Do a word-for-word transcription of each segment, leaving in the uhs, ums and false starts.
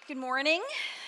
Good morning.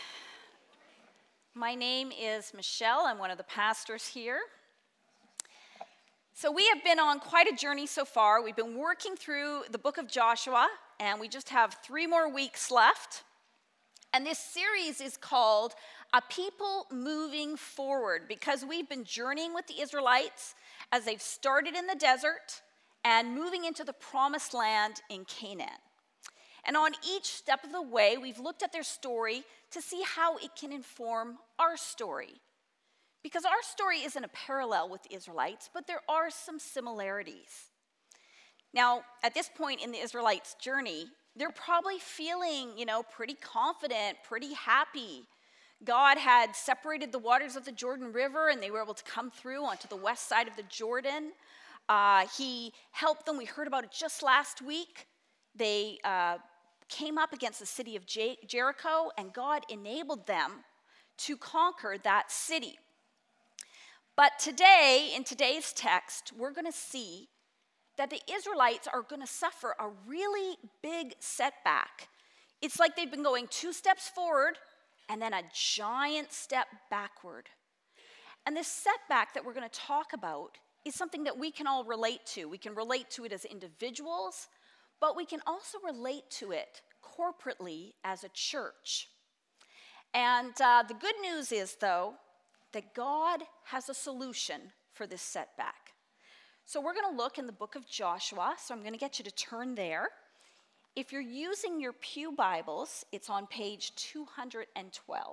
My name is Michelle. I'm one of the pastors here. So we have been on quite a journey so far. We've been working through the book of Joshua, and we just have three more weeks left. And this series is called A People Moving Forward, because we've been journeying with the Israelites as they've started in the desert and moving into the promised land in Canaan. And on each step of the way, we've looked at their story to see how it can inform our story. Because our story isn't a parallel with the Israelites, but there are some similarities. Now, at this point in the Israelites' journey, they're probably feeling, you know, pretty confident, pretty happy. God had separated the waters of the Jordan River, and they were able to come through onto the west side of the Jordan. Uh, he helped them. We heard about it just last week. They uh, came up against the city of Jer- Jericho, and God enabled them to conquer that city. But today, in today's text, we're going to see that the Israelites are going to suffer a really big setback. It's like they've been going two steps forward and then a giant step backward. And this setback that we're going to talk about is something that we can all relate to. We can relate to it as individuals, but we can also relate to it corporately as a church. And uh, the good news is, though, that God has a solution for this setback. So we're going to look in the book of Joshua, so I'm going to get you to turn there. If you're using your Pew Bibles, it's on page two hundred twelve.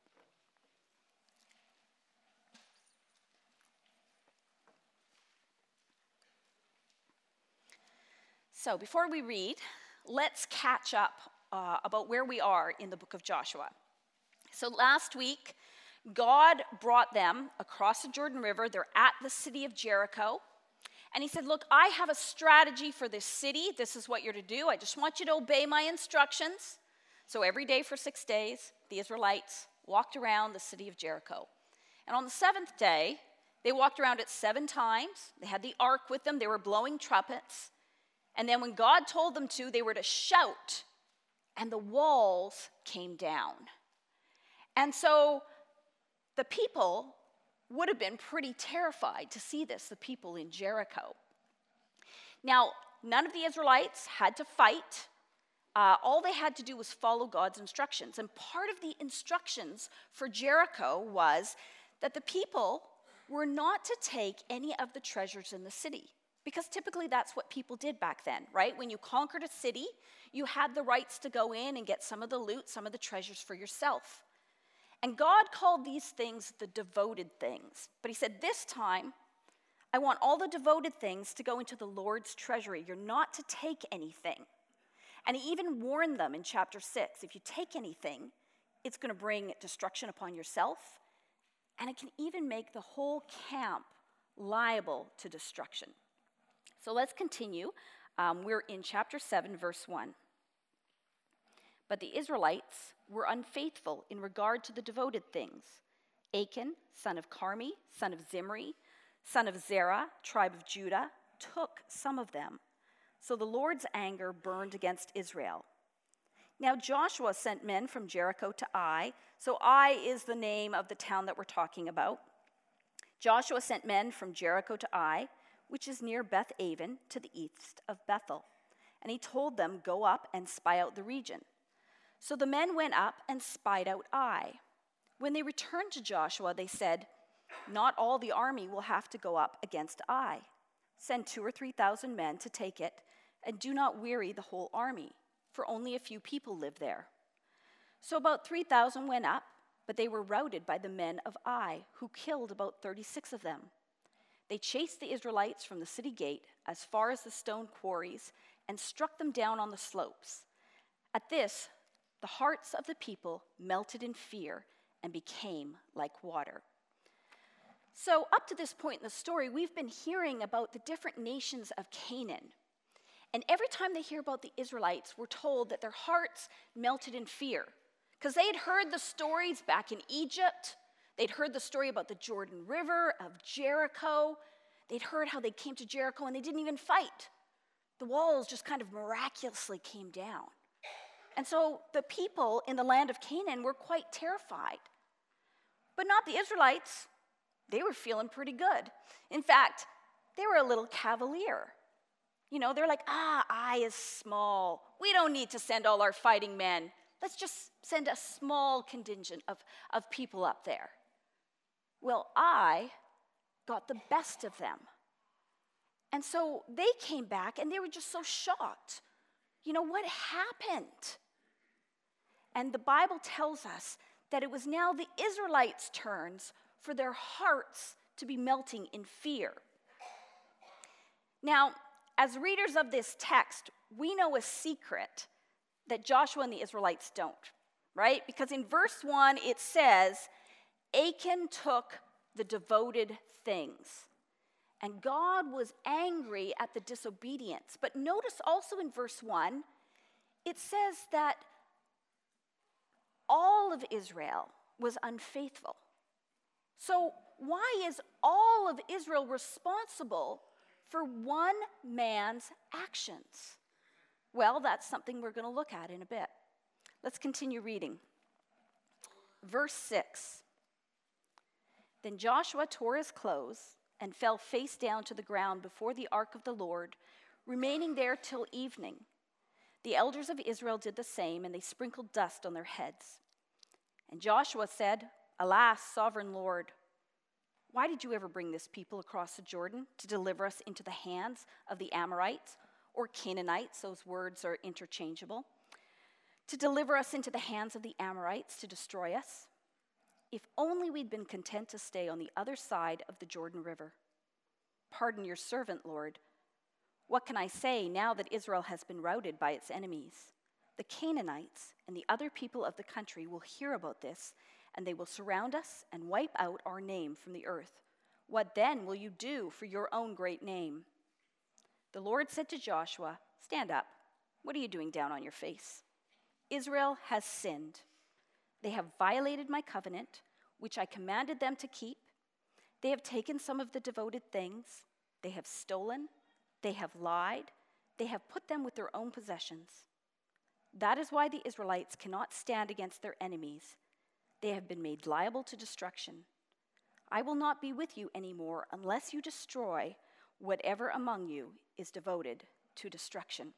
So before we read, let's catch up uh, about where we are in the book of Joshua. So last week, God brought them across the Jordan River. They're at the city of Jericho. And he said, look, I have a strategy for this city. This is what you're to do. I just want you to obey my instructions. So every day for six days, the Israelites walked around the city of Jericho. And on the seventh day, they walked around it seven times. They had the ark with them. They were blowing trumpets. And then when God told them to, they were to shout, and the walls came down. And so the people would have been pretty terrified to see this, the people in Jericho. Now, none of the Israelites had to fight. Uh, all they had to do was follow God's instructions. And part of the instructions for Jericho was that the people were not to take any of the treasures in the city. Because typically that's what people did back then, right? When you conquered a city, you had the rights to go in and get some of the loot, some of the treasures for yourself. And God called these things the devoted things. But he said, this time, I want all the devoted things to go into the Lord's treasury. You're not to take anything. And he even warned them in chapter six, if you take anything, it's going to bring destruction upon yourself, and it can even make the whole camp liable to destruction. So let's continue. Um, we're in chapter seven, verse one. But the Israelites were unfaithful in regard to the devoted things. Achan, son of Carmi, son of Zimri, son of Zerah, tribe of Judah, took some of them. So the Lord's anger burned against Israel. Now Joshua sent men from Jericho to Ai. So Ai is the name of the town that we're talking about. Joshua sent men from Jericho to Ai, which is near Beth Aven, to the east of Bethel. And he told them, go up and spy out the region. So the men went up and spied out Ai. When they returned to Joshua, they said, not all the army will have to go up against Ai. Send two or three thousand men to take it, and do not weary the whole army, for only a few people live there. So about three thousand went up, but they were routed by the men of Ai, who killed about thirty-six of them. They chased the Israelites from the city gate as far as the stone quarries and struck them down on the slopes. At this, the hearts of the people melted in fear and became like water. So up to this point in the story, we've been hearing about the different nations of Canaan. And every time they hear about the Israelites, we're told that their hearts melted in fear. Because they had heard the stories back in Egypt. They'd heard the story about the Jordan River, of Jericho. They'd heard how they came to Jericho and they didn't even fight. The walls just kind of miraculously came down. And so the people in the land of Canaan were quite terrified. But not the Israelites. They were feeling pretty good. In fact, they were a little cavalier. You know, they're like, ah, Ai is small. We don't need to send all our fighting men. Let's just send a small contingent of, of people up there. Well, Ai got the best of them. And so they came back and they were just so shocked. You know, what happened? And the Bible tells us that it was now the Israelites' turns for their hearts to be melting in fear. Now, as readers of this text, we know a secret that Joshua and the Israelites don't, right? Because in verse one, it says, Achan took the devoted things. And God was angry at the disobedience. But notice also in verse one, it says that all of Israel was unfaithful. So why is all of Israel responsible for one man's actions? Well, that's something we're going to look at in a bit. Let's continue reading. Verse six. Then Joshua tore his clothes and fell face down to the ground before the ark of the Lord, remaining there till evening. The elders of Israel did the same, and they sprinkled dust on their heads. And Joshua said, Alas, sovereign Lord, why did you ever bring this people across the Jordan to deliver us into the hands of the Amorites or Canaanites? Those words are interchangeable. To deliver us into the hands of the Amorites to destroy us? If only we'd been content to stay on the other side of the Jordan River. Pardon your servant, Lord. What can I say now that Israel has been routed by its enemies? The Canaanites and the other people of the country will hear about this, and they will surround us and wipe out our name from the earth. What then will you do for your own great name? The Lord said to Joshua, Stand up. What are you doing down on your face? Israel has sinned. They have violated my covenant, which I commanded them to keep. They have taken some of the devoted things. They have stolen. They have lied. They have put them with their own possessions. That is why the Israelites cannot stand against their enemies. They have been made liable to destruction. I will not be with you anymore unless you destroy whatever among you is devoted to destruction.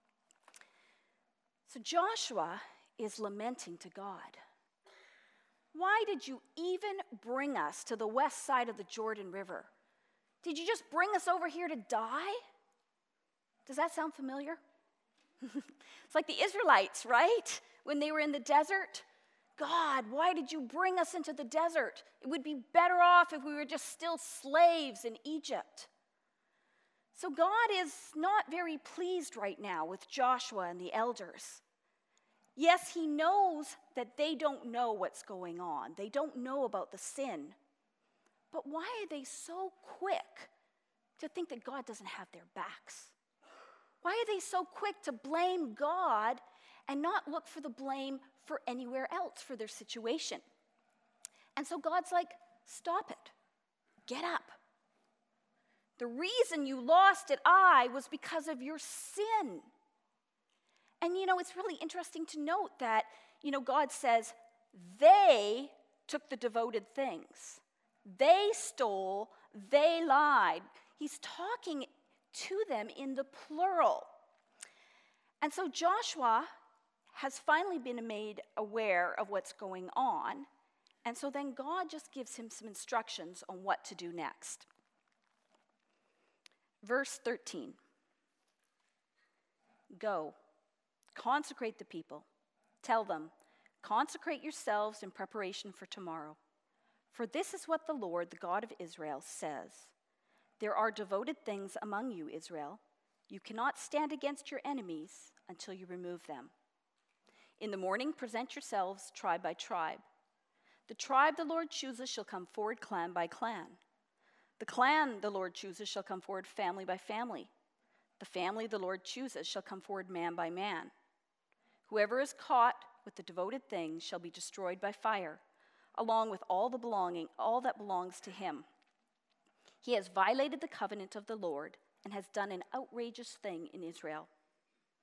So Joshua is lamenting to God. Why did you even bring us to the west side of the Jordan River? Did you just bring us over here to die? Does that sound familiar? It's like the Israelites, right? When they were in the desert. God, why did you bring us into the desert? It would be better off if we were just still slaves in Egypt. So God is not very pleased right now with Joshua and the elders. Yes, he knows that they don't know what's going on. They don't know about the sin. But why are they so quick to think that God doesn't have their backs? Why are they so quick to blame God and not look for the blame for anywhere else for their situation? And so God's like, stop it. Get up. The reason you lost at Ai was because of your sin. And, you know, it's really interesting to note that, you know, God says they took the devoted things. They stole, they lied. He's talking to them in the plural. And so Joshua has finally been made aware of what's going on. And so then God just gives him some instructions on what to do next. Verse thirteen. Go. Consecrate the people. Tell them, consecrate yourselves in preparation for tomorrow. For this is what the Lord, the God of Israel, says. There are devoted things among you, Israel. You cannot stand against your enemies until you remove them. In the morning, present yourselves tribe by tribe. The tribe the Lord chooses shall come forward clan by clan. The clan the Lord chooses shall come forward family by family. The family the Lord chooses shall come forward man by man. Whoever is caught with the devoted things shall be destroyed by fire, along with all the belonging, all that belongs to him. He has violated the covenant of the Lord and has done an outrageous thing in Israel.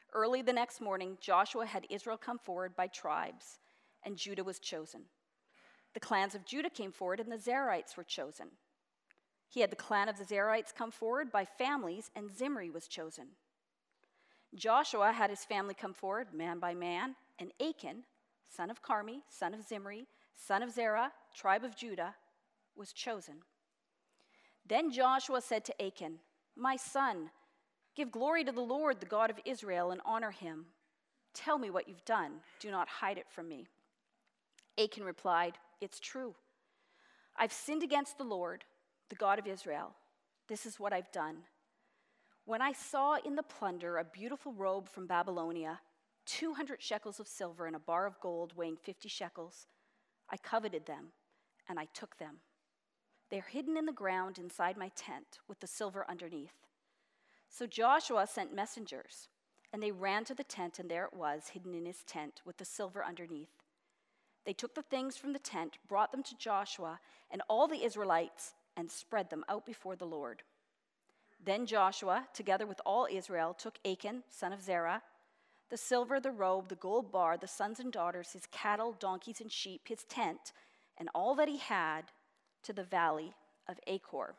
Early the next morning, Joshua had Israel come forward by tribes, and Judah was chosen. The clans of Judah came forward, and the Zerites were chosen. He had the clan of the Zerites come forward by families, and Zimri was chosen. Joshua had his family come forward, man by man, and Achan, son of Carmi, son of Zimri, son of Zerah, tribe of Judah, was chosen. Then Joshua said to Achan, "My son, give glory to the Lord, the God of Israel, and honor him. Tell me what you've done. Do not hide it from me." Achan replied, "It's true. I've sinned against the Lord, the God of Israel. This is what I've done. When I saw in the plunder a beautiful robe from Babylonia, two hundred shekels of silver and a bar of gold weighing fifty shekels, I coveted them, and I took them. They're hidden in the ground inside my tent with the silver underneath." So Joshua sent messengers, and they ran to the tent, and there it was, hidden in his tent with the silver underneath. They took the things from the tent, brought them to Joshua and all the Israelites, and spread them out before the Lord. Then Joshua, together with all Israel, took Achan, son of Zerah, the silver, the robe, the gold bar, the sons and daughters, his cattle, donkeys, and sheep, his tent, and all that he had, to the valley of Achor.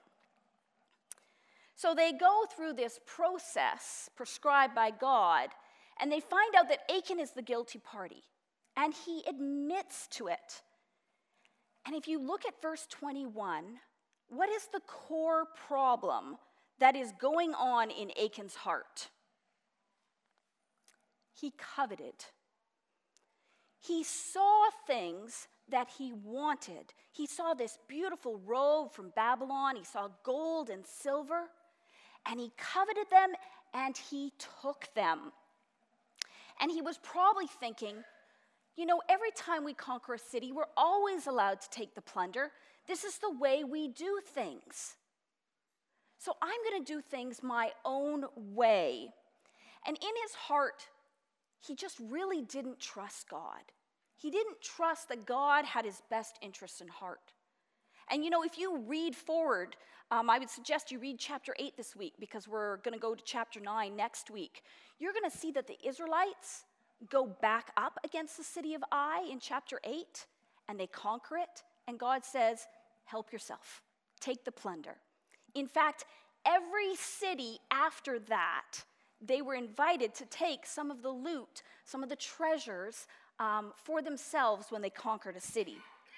So they go through this process prescribed by God, and they find out that Achan is the guilty party, and he admits to it. And if you look at verse twenty-one, what is the core problem that is going on in Achan's heart? He coveted. He saw things that he wanted. He saw this beautiful robe from Babylon. He saw gold and silver, and he coveted them, and he took them. And he was probably thinking, you know, every time we conquer a city, we're always allowed to take the plunder. This is the way we do things. So I'm going to do things my own way. And in his heart, he just really didn't trust God. He didn't trust that God had his best interests in heart. And you know, if you read forward, um, I would suggest you read chapter eight this week, because we're going to go to chapter nine next week. You're going to see that the Israelites go back up against the city of Ai in chapter eight, and they conquer it. And God says, help yourself. Take the plunder. In fact, every city after that, they were invited to take some of the loot, some of the treasures um, for themselves when they conquered a city.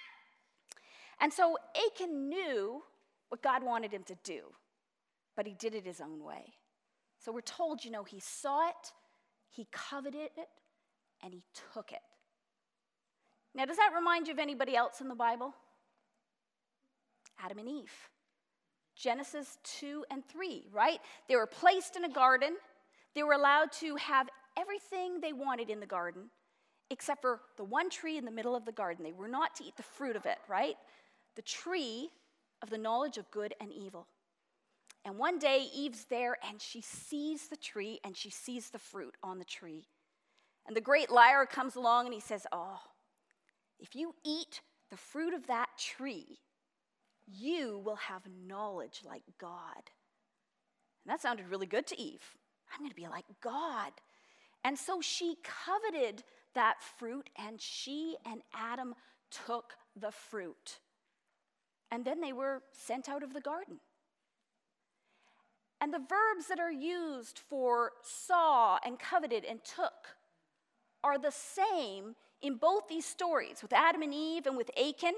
And so Achan knew what God wanted him to do, but he did it his own way. So we're told, you know, he saw it, he coveted it, and he took it. Now, does that remind you of anybody else in the Bible? Adam and Eve. Genesis two and three, right? They were placed in a garden. They were allowed to have everything they wanted in the garden, except for the one tree in the middle of the garden. They were not to eat the fruit of it, right? The tree of the knowledge of good and evil. And one day, Eve's there, and she sees the tree, and she sees the fruit on the tree. And the great liar comes along, and he says, oh, if you eat the fruit of that tree, you will have knowledge like God. And that sounded really good to Eve. I'm going to be like God. And so she coveted that fruit, and she and Adam took the fruit. And then they were sent out of the garden. And the verbs that are used for saw and coveted and took are the same in both these stories, with Adam and Eve and with Achan.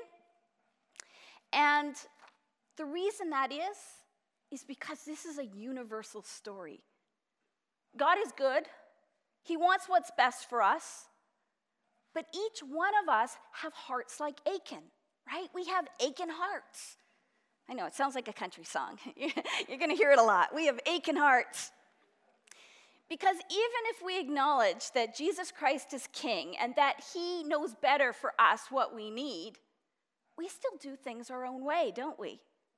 And the reason that is, is because this is a universal story. God is good. He wants what's best for us. But each one of us have hearts like Achan, right? We have Achan hearts. I know, it sounds like a country song. You're going to hear it a lot. We have Achan hearts. Because even if we acknowledge that Jesus Christ is King and that he knows better for us what we need, we still do things our own way, don't we?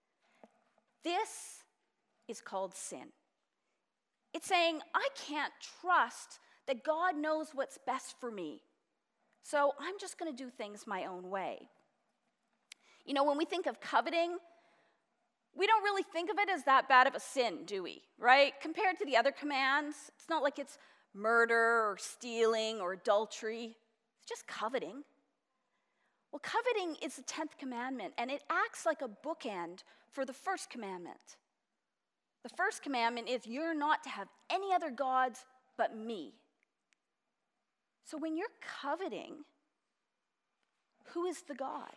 This is called sin. It's saying, I can't trust that God knows what's best for me, so I'm just going to do things my own way. You know, when we think of coveting, we don't really think of it as that bad of a sin, do we? Right? Compared to the other commands, it's not like it's murder or stealing or adultery. It's just coveting. Well, coveting is the tenth commandment, and it acts like a bookend for the first commandment. The first commandment is you're not to have any other gods but me. So when you're coveting, who is the God?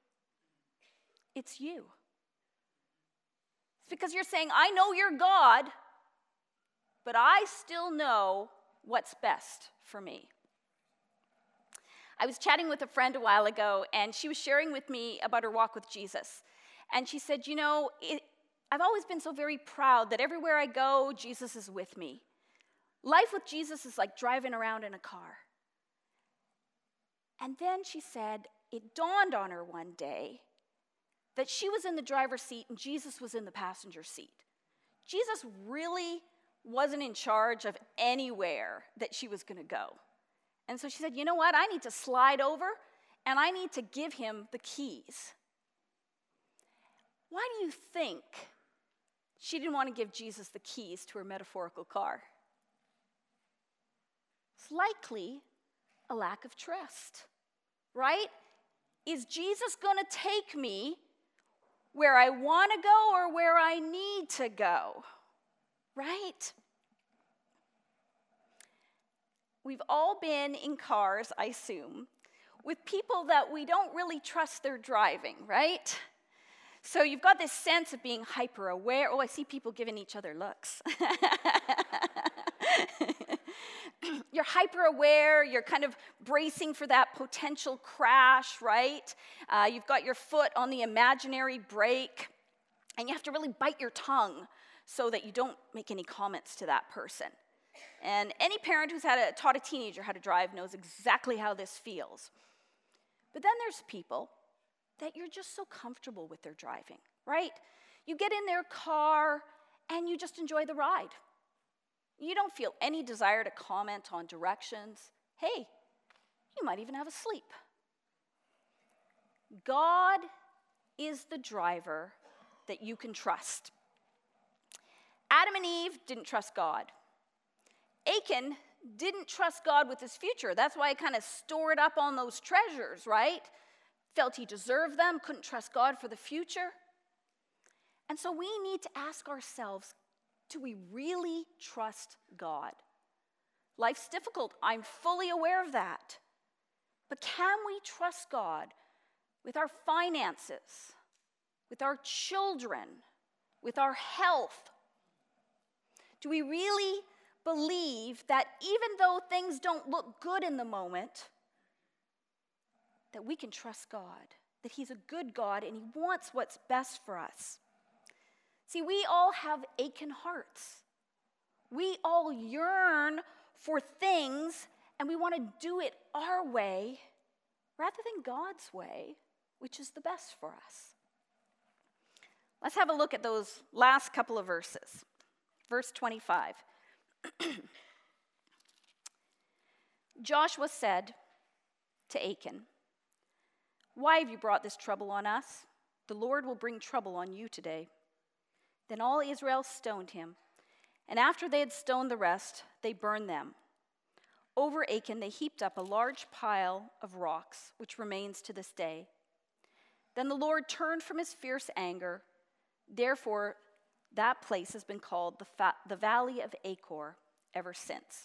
It's you. It's because you're saying, I know you're God, but I still know what's best for me. I was chatting with a friend a while ago, and she was sharing with me about her walk with Jesus. And she said, you know, it, I've always been so very proud that everywhere I go, Jesus is with me. Life with Jesus is like driving around in a car. And then she said, it dawned on her one day that she was in the driver's seat and Jesus was in the passenger seat. Jesus really wasn't in charge of anywhere that she was going to go. And so she said, you know what? I need to slide over and I need to give him the keys. Why do you think she didn't want to give Jesus the keys to her metaphorical car? It's likely a lack of trust, right? Is Jesus going to take me where I want to go or where I need to go, right? We've all been in cars, I assume, with people that we don't really trust their driving, right? So you've got this sense of being hyper aware. Oh, I see people giving each other looks. You're hyper aware, you're kind of bracing for that potential crash, right? Uh, you've got your foot on the imaginary brake, and you have to really bite your tongue so that you don't make any comments to that person. And any parent who's had a, taught a teenager how to drive knows exactly how this feels. But then there's people that you're just so comfortable with their driving, right? You get in their car and you just enjoy the ride. You don't feel any desire to comment on directions. Hey, you might even have a sleep. God is the driver that you can trust. Adam and Eve didn't trust God. Achan didn't trust God with his future. That's why he kind of stored up on those treasures, right? Felt he deserved them, couldn't trust God for the future. And so we need to ask ourselves, do we really trust God? Life's difficult. I'm fully aware of that. But can we trust God with our finances, with our children, with our health? Do we really believe that even though things don't look good in the moment, that we can trust God, that he's a good God and he wants what's best for us? See, we all have aching hearts. We all yearn for things and we want to do it our way rather than God's way, which is the best for us. Let's have a look at those last couple of verses. Verse twenty-five. Joshua said to Achan, "Why have you brought this trouble on us? The Lord will bring trouble on you today." Then all Israel stoned him, and after they had stoned the rest, they burned them. Over Achan they heaped up a large pile of rocks, which remains to this day. Then the Lord turned from his fierce anger. Therefore, that place has been called the, fa- the Valley of Achor ever since.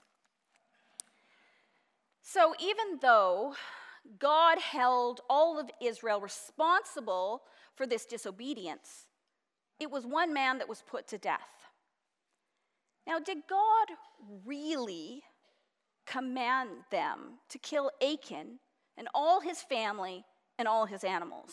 So even though God held all of Israel responsible for this disobedience, it was one man that was put to death. Now, did God really command them to kill Achan and all his family and all his animals?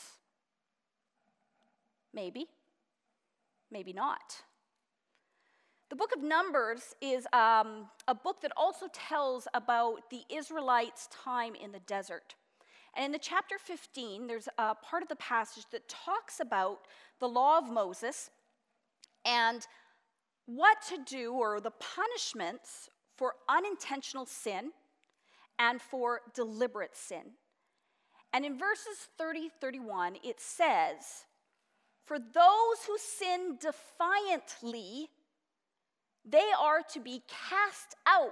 Maybe. Maybe not. The book of Numbers is um, a book that also tells about the Israelites' time in the desert. And in the chapter fifteen, there's a part of the passage that talks about the law of Moses and what to do, or the punishments for unintentional sin and for deliberate sin. And in verses thirty, thirty-one, it says, "For those who sin defiantly, they are to be cast out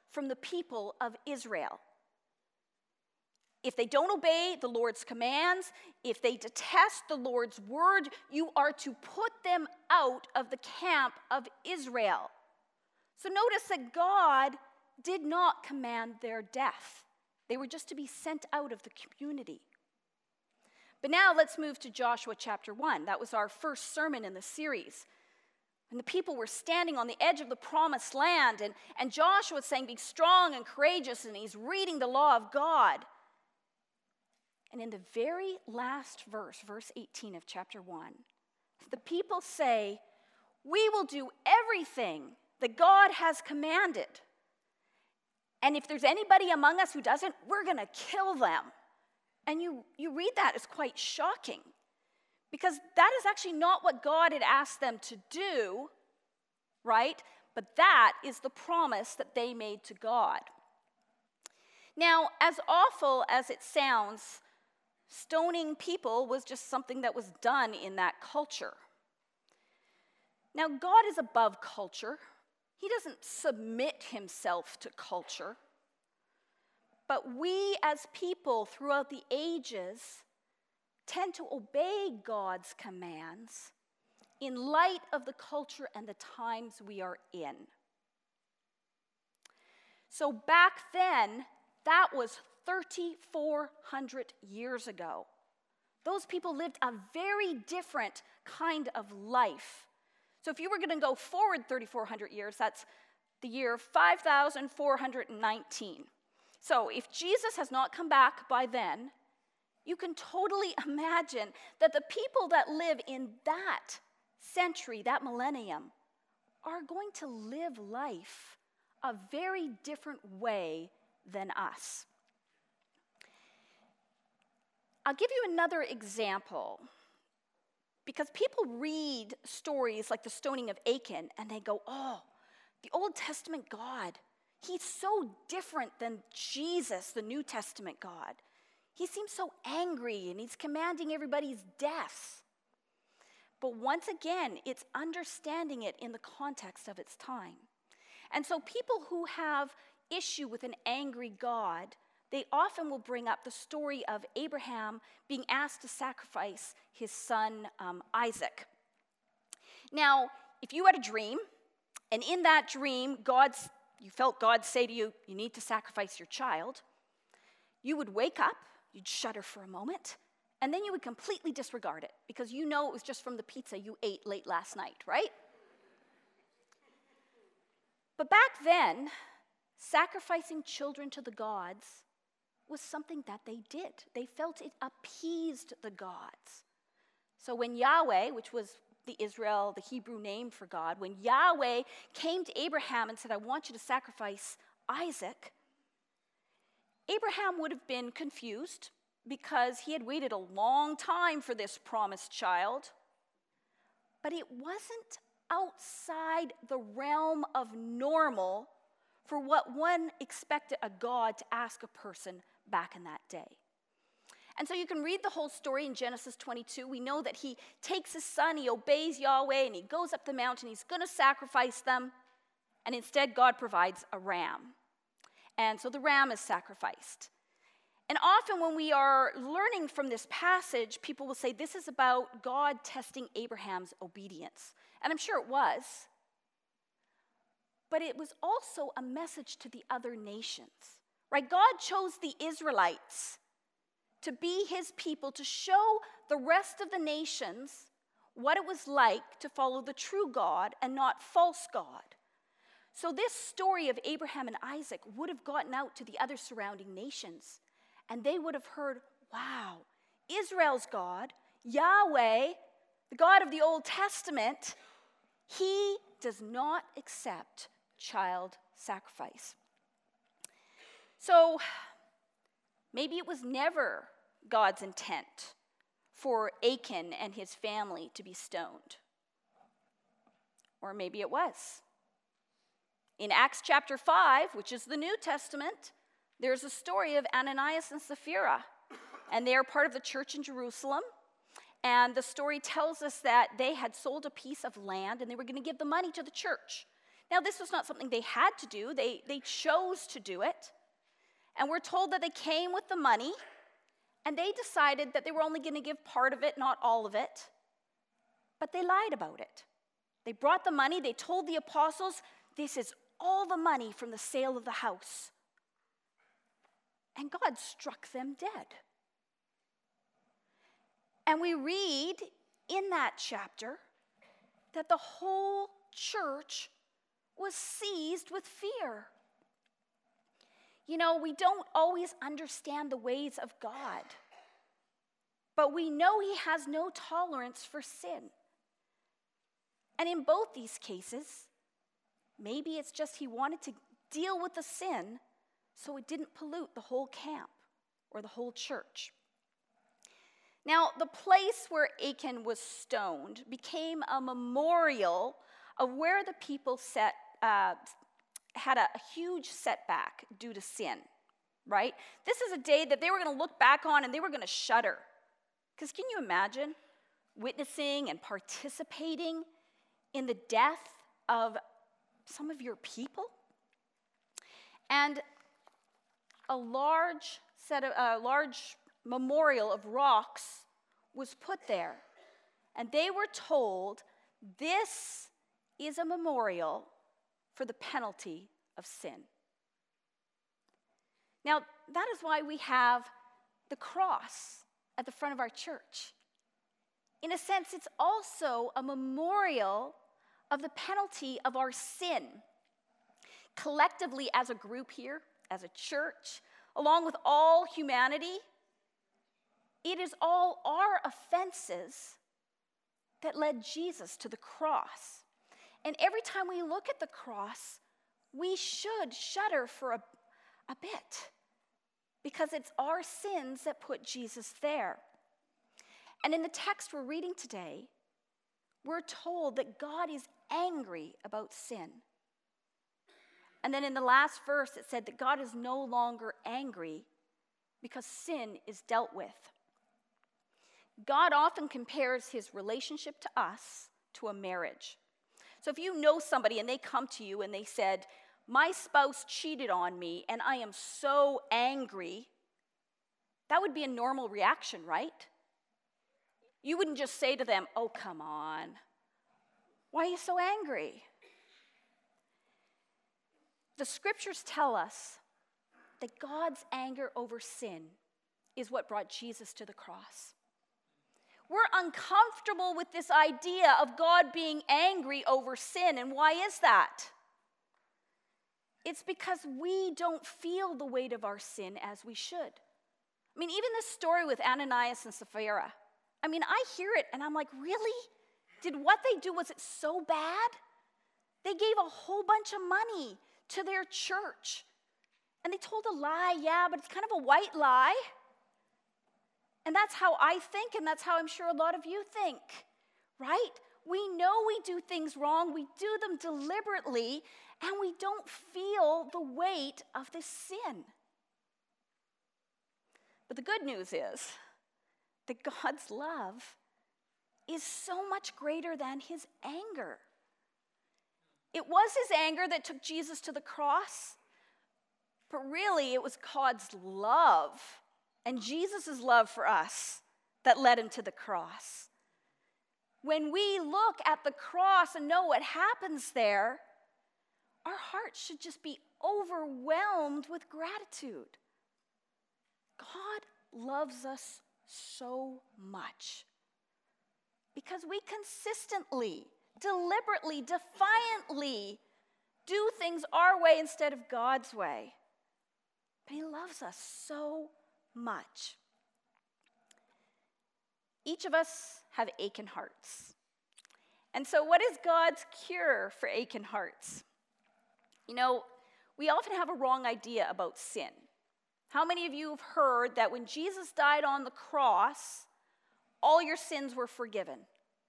from the people of Israel. If they don't obey the Lord's commands, if they detest the Lord's word, you are to put them out of the camp of Israel. So notice that God did not command their death. They were just to be sent out of the community. But now let's move to Joshua chapter one. That was our first sermon in the series. And the people were standing on the edge of the promised land, and, and Joshua was saying, be strong and courageous, and he's reading the law of God. And in the very last verse, verse eighteen of chapter one, the people say, we will do everything that God has commanded. And if there's anybody among us who doesn't, we're going to kill them. And you, you read that as quite shocking, because that is actually not what God had asked them to do, right? But that is the promise that they made to God. Now, as awful as it sounds, stoning people was just something that was done in that culture. Now, God is above culture. He doesn't submit himself to culture. But we as people throughout the ages tend to obey God's commands in light of the culture and the times we are in. So back then, that was thirty-four hundred years ago. Those people lived a very different kind of life. So if you were going to go forward thirty-four hundred years, that's the year five thousand four hundred nineteen. So if Jesus has not come back by then, you can totally imagine that the people that live in that century, that millennium, are going to live life a very different way than us. I'll give you another example, because people read stories like the stoning of Achan and they go, oh, the Old Testament God, he's so different than Jesus, the New Testament God. He seems so angry and he's commanding everybody's death. But once again, it's understanding it in the context of its time. And so people who have issue with an angry God, they often will bring up the story of Abraham being asked to sacrifice his son um, Isaac. Now, if you had a dream, and in that dream, God's, you felt God say to you, you need to sacrifice your child, you would wake up, you'd shudder for a moment, and then you would completely disregard it, because you know it was just from the pizza you ate late last night, right? But back then, sacrificing children to the gods was something that they did. They felt it appeased the gods. So when Yahweh, which was the Israel, the Hebrew name for God, when Yahweh came to Abraham and said, I want you to sacrifice Isaac, Abraham would have been confused because he had waited a long time for this promised child. But it wasn't outside the realm of normal for what one expected a God to ask a person back in that day. And so you can read the whole story in Genesis twenty-two. We know that he takes his son, he obeys Yahweh, and he goes up the mountain. He's going to sacrifice them. And instead, God provides a ram. And so the ram is sacrificed. And often when we are learning from this passage, people will say this is about God testing Abraham's obedience. And I'm sure it was. But it was also a message to the other nations, right? God chose the Israelites to be his people, to show the rest of the nations what it was like to follow the true God and not false God. So this story of Abraham and Isaac would have gotten out to the other surrounding nations, and they would have heard, wow, Israel's God, Yahweh, the God of the Old Testament, he does not accept child sacrifice. So maybe it was never God's intent for Achan and his family to be stoned. Or maybe it was. In Acts chapter five, which is the New Testament, there's a story of Ananias and Sapphira, and they are part of the church in Jerusalem. And the story tells us that they had sold a piece of land and they were going to give the money to the church. Now, this was not something they had to do. They, they chose to do it. And we're told that they came with the money, and they decided that they were only going to give part of it, not all of it. But they lied about it. They brought the money. They told the apostles, this is all the money from the sale of the house. And God struck them dead. And we read in that chapter that the whole church was seized with fear. You know, we don't always understand the ways of God, but we know he has no tolerance for sin. And in both these cases, maybe it's just he wanted to deal with the sin so it didn't pollute the whole camp or the whole church. Now, the place where Achan was stoned became a memorial of where the people set, uh, had a, a huge setback due to sin, right? This is a day that they were going to look back on and they were going to shudder. Because can you imagine witnessing and participating in the death of some of your people? And a large set of a large memorial of rocks was put there. And they were told, this is a memorial for the penalty of sin. Now, that is why we have the cross at the front of our church. In a sense, it's also a memorial of the penalty of our sin. Collectively, as a group here, as a church, along with all humanity, it is all our offenses that led Jesus to the cross. And every time we look at the cross, we should shudder for a, a bit, because it's our sins that put Jesus there. And in the text we're reading today, we're told that God is angry about sin. And then in the last verse, it said that God is no longer angry because sin is dealt with. God often compares his relationship to us to a marriage. So if you know somebody and they come to you and they said, my spouse cheated on me and I am so angry, that would be a normal reaction, right? You wouldn't just say to them, oh, come on. Why are you so angry? The scriptures tell us that God's anger over sin is what brought Jesus to the cross. We're uncomfortable with this idea of God being angry over sin. And why is that? It's because we don't feel the weight of our sin as we should. I mean, even this story with Ananias and Sapphira. I mean, I hear it and I'm like, really? Did what they do, was it so bad? They gave a whole bunch of money to their church. And they told a lie, yeah, but it's kind of a white lie. And that's how I think, and that's how I'm sure a lot of you think, right? We know we do things wrong, we do them deliberately, and we don't feel the weight of this sin. But the good news is that God's love is so much greater than his anger. It was his anger that took Jesus to the cross, but really it was God's love and Jesus' love for us that led him to the cross. When we look at the cross and know what happens there, our hearts should just be overwhelmed with gratitude. God loves us so much because we consistently, deliberately, defiantly do things our way instead of God's way. But he loves us so much. Each of us have aching hearts. And so what is God's cure for aching hearts? You know, we often have a wrong idea about sin. How many of you have heard that when Jesus died on the cross, all your sins were forgiven?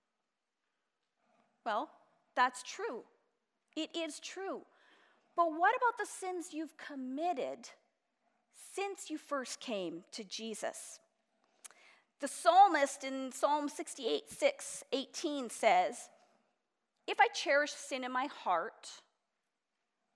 Well, that's true. It is true. But what about the sins you've committed since you first came to Jesus? The psalmist in Psalm sixty-eight, six, eighteen says, if I cherish sin in my heart,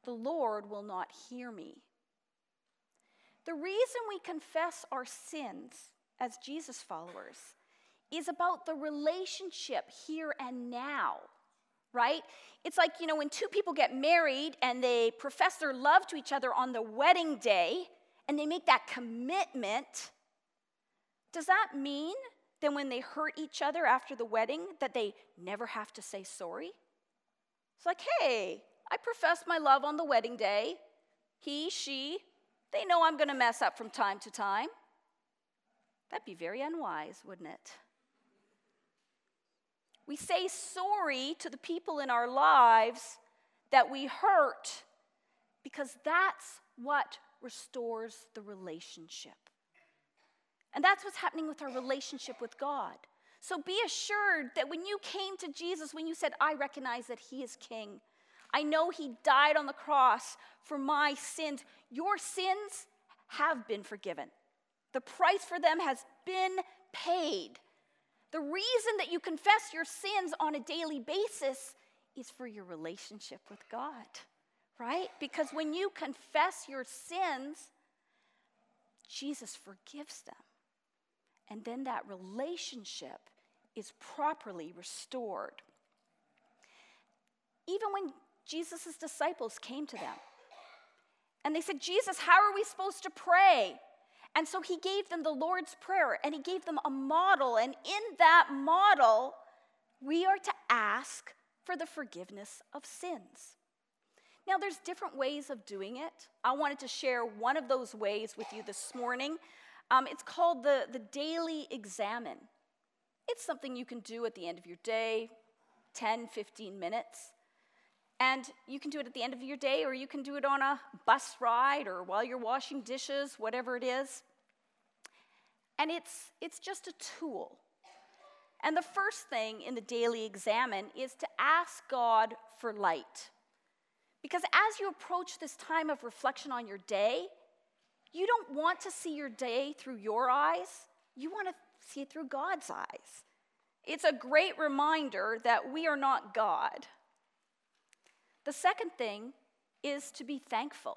the Lord will not hear me. The reason we confess our sins as Jesus followers is about the relationship here and now, right? It's like, you know, when two people get married and they profess their love to each other on the wedding day and they make that commitment, does that mean that when they hurt each other after the wedding that they never have to say sorry? It's like, hey, I professed my love on the wedding day. He, she, they know I'm going to mess up from time to time. That'd be very unwise, wouldn't it? We say sorry to the people in our lives that we hurt because that's what restores the relationship. And that's what's happening with our relationship with God. So be assured that when you came to Jesus, when you said, I recognize that he is king, I know he died on the cross for my sins, your sins have been forgiven. The price for them has been paid. The reason that you confess your sins on a daily basis is for your relationship with God, right? Because when you confess your sins, Jesus forgives them. And then that relationship is properly restored. Even when Jesus' disciples came to them and they said, Jesus, how are we supposed to pray? And so he gave them the Lord's Prayer, and he gave them a model. And in that model, we are to ask for the forgiveness of sins. Now, there's different ways of doing it. I wanted to share one of those ways with you this morning. Um, it's called the, the Daily Examine. It's something you can do at the end of your day, ten, fifteen minutes. And you can do it at the end of your day, or you can do it on a bus ride or while you're washing dishes, whatever it is. And it's, it's just a tool. And the first thing in the Daily Examine is to ask God for light. Because as you approach this time of reflection on your day, you don't want to see your day through your eyes. You want to see it through God's eyes. It's a great reminder that we are not God. The second thing is to be thankful.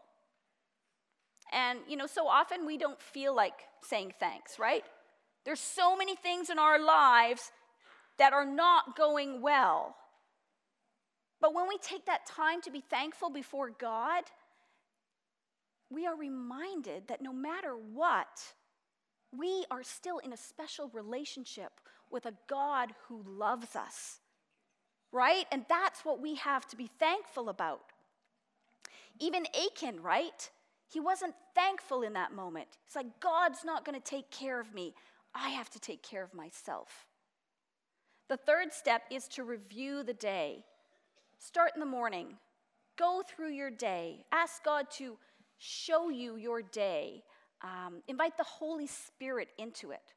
And, you know, so often we don't feel like saying thanks, right? There's so many things in our lives that are not going well. But when we take that time to be thankful before God, we are reminded that no matter what, we are still in a special relationship with a God who loves us. Right? And that's what we have to be thankful about. Even Achan, right? He wasn't thankful in that moment. It's like, God's not going to take care of me. I have to take care of myself. The third step is to review the day. Start in the morning. Go through your day. Ask God to show you your day. Um, invite the Holy Spirit into it.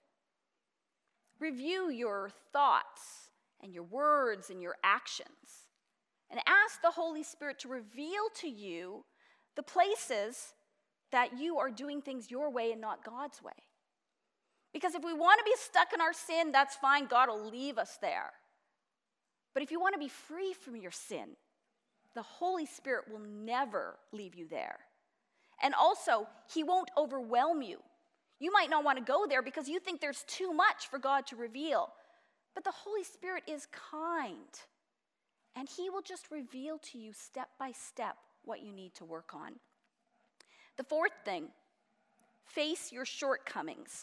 Review your thoughts and your words and your actions. And ask the Holy Spirit to reveal to you the places that you are doing things your way and not God's way. Because if we want to be stuck in our sin, that's fine. God will leave us there. But if you want to be free from your sin, the Holy Spirit will never leave you there. And also, he won't overwhelm you. You might not want to go there because you think there's too much for God to reveal. But the Holy Spirit is kind, and he will just reveal to you step by step what you need to work on. The fourth thing, face your shortcomings.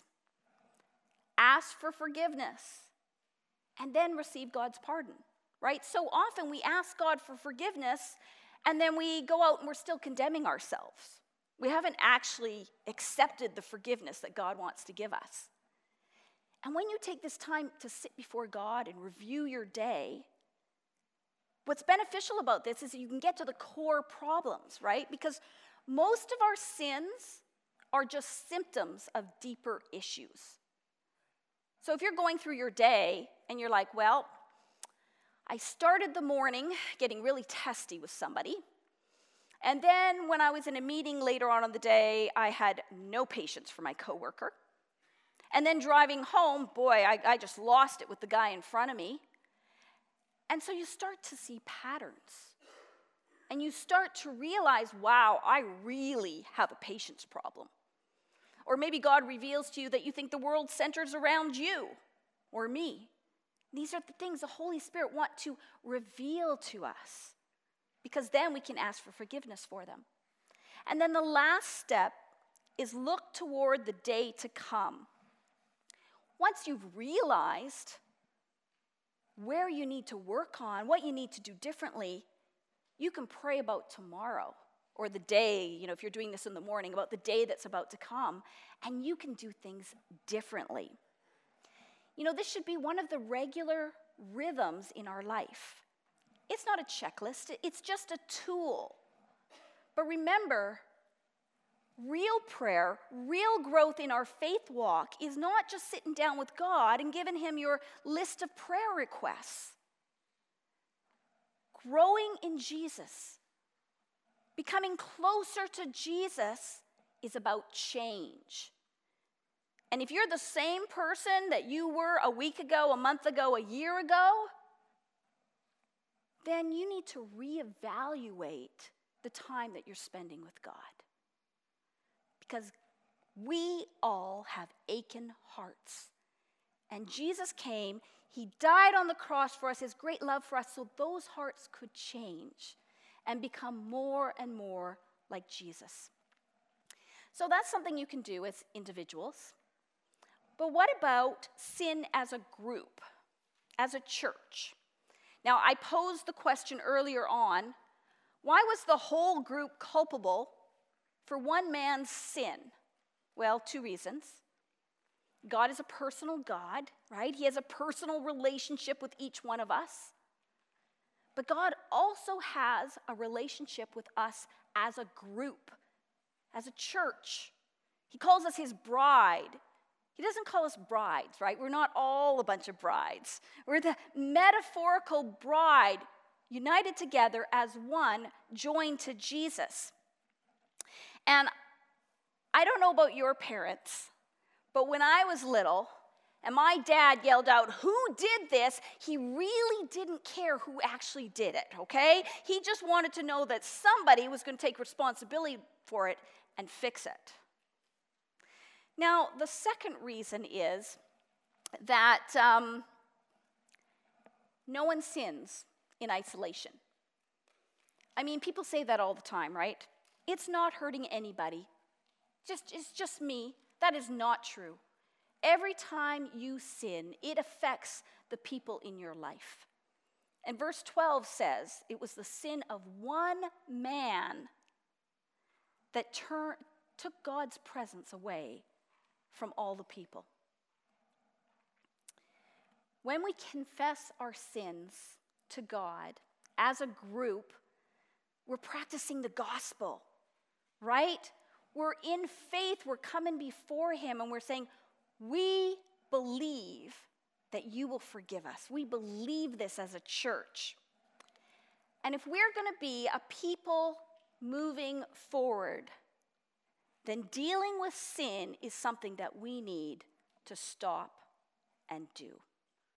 Ask for forgiveness, and then receive God's pardon, right? So often we ask God for forgiveness, and then we go out and we're still condemning ourselves. We haven't actually accepted the forgiveness that God wants to give us. And when you take this time to sit before God and review your day, what's beneficial about this is that you can get to the core problems, right? Because most of our sins are just symptoms of deeper issues. So if you're going through your day and you're like, well, I started the morning getting really testy with somebody. And then when I was in a meeting later on in the day, I had no patience for my coworker. And then driving home, boy, I, I just lost it with the guy in front of me. And so you start to see patterns. And you start to realize, wow, I really have a patience problem. Or maybe God reveals to you that you think the world centers around you or me. These are the things the Holy Spirit wants to reveal to us, because then we can ask for forgiveness for them. And then the last step is look toward the day to come. Once you've realized where you need to work on, what you need to do differently, you can pray about tomorrow or the day, you know, if you're doing this in the morning, about the day that's about to come, and you can do things differently. You know, this should be one of the regular rhythms in our life. It's not a checklist, it's just a tool. But remember, real prayer, real growth in our faith walk is not just sitting down with God and giving him your list of prayer requests. Growing in Jesus, becoming closer to Jesus, is about change. And if you're the same person that you were a week ago, a month ago, a year ago, then you need to reevaluate the time that you're spending with God. Because we all have aching hearts. And Jesus came, he died on the cross for us, his great love for us, so those hearts could change and become more and more like Jesus. So that's something you can do as individuals. But what about sin as a group, as a church? Now, I posed the question earlier on, why was the whole group culpable for one man's sin? Well, two reasons. God is a personal God, right? He has a personal relationship with each one of us. But God also has a relationship with us as a group, as a church. He calls us his bride. He doesn't call us brides, right? We're not all a bunch of brides. We're the metaphorical bride united together as one, joined to Jesus. And I don't know about your parents, but when I was little and my dad yelled out, "Who did this?" he really didn't care who actually did it, okay? He just wanted to know that somebody was going to take responsibility for it and fix it. Now, the second reason is that um, no one sins in isolation. I mean, people say that all the time, right? It's not hurting anybody. Just, it's just me. That is not true. Every time you sin, it affects the people in your life. And verse twelve says, it was the sin of one man that tur- took God's presence away from all the people. When we confess our sins to God as a group, we're practicing the gospel, right? We're in faith, we're coming before him, and we're saying, we believe that you will forgive us. We believe this as a church. And if we're going to be a people moving forward, then dealing with sin is something that we need to stop and do.